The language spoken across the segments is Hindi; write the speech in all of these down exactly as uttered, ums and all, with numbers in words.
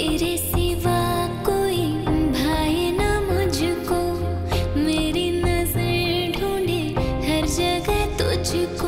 तेरे सिवा कोई भाए ना मुझको, मेरी नजर ढूंढे हर जगह तुझको।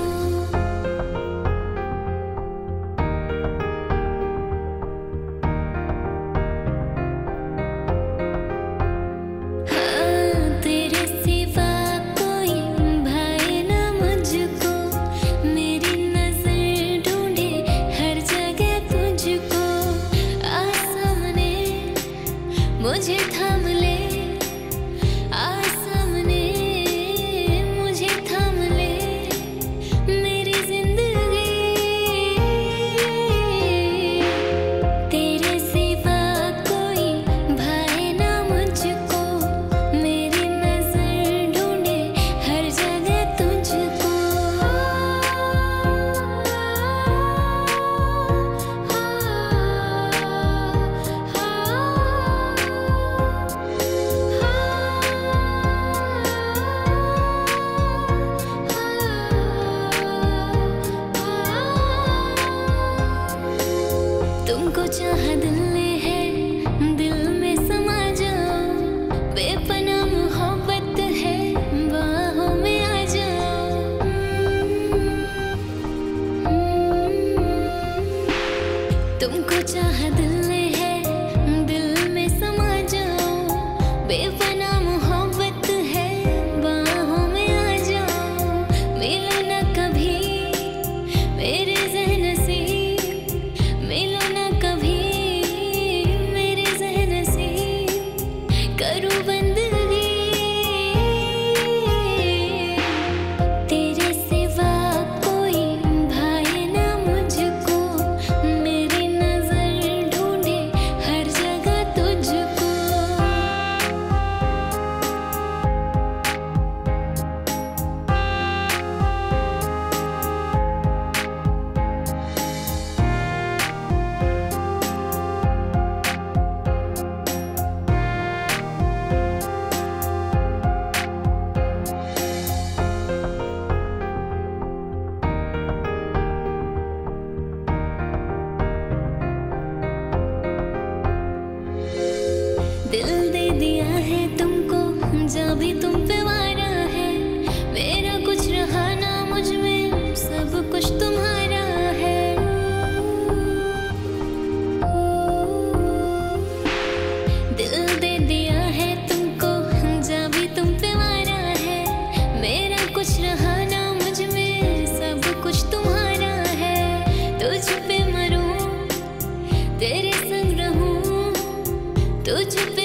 मुझे थाम ले आ सामने, मुझे थाम ले मेरी जिंदगी। तेरे सिवा कोई भाए ना मुझको, मेरी नजर ढूंढे हर जगह तुझको। तुमको चाहा दिल ने है, दिल में समा जाओ, बेपनाह मोहब्बत है, बाहों में आ जाओ। तुमको चाहा दिल ने है, दिल में समा जाओ, बेपनाह मोहब्बत है, बाहों में आ जाओ। मिलो ना कभी मेरे ज़हन से, मिलो ना कभी मेरे ज़हन से, करूँ बंदगी। तेरे सिवा कोई भाए ना मुझको, मेरी नजर ढूंढे हर जगह तुझको। दिल दे दिया है तुमको, जब भी तुम पे वारा है, मेरा कुछ रहा ना मुझ में, सब कुछ तुम्हारा है। दिल दे दिया है तुमको, जब भी तुम पे वारा है, मेरा कुछ रहा ना मुझ में, सब कुछ तुम्हारा है। तुझ पे मरूं, तेरे संग रहूं, तुझ पे